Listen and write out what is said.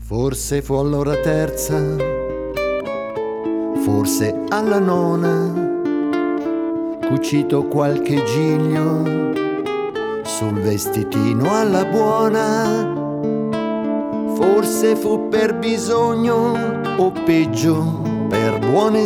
Forse fu all'ora terza, forse alla nona, cucito qualche giglio sul vestitino alla buona. Forse fu per bisogno o peggio per buone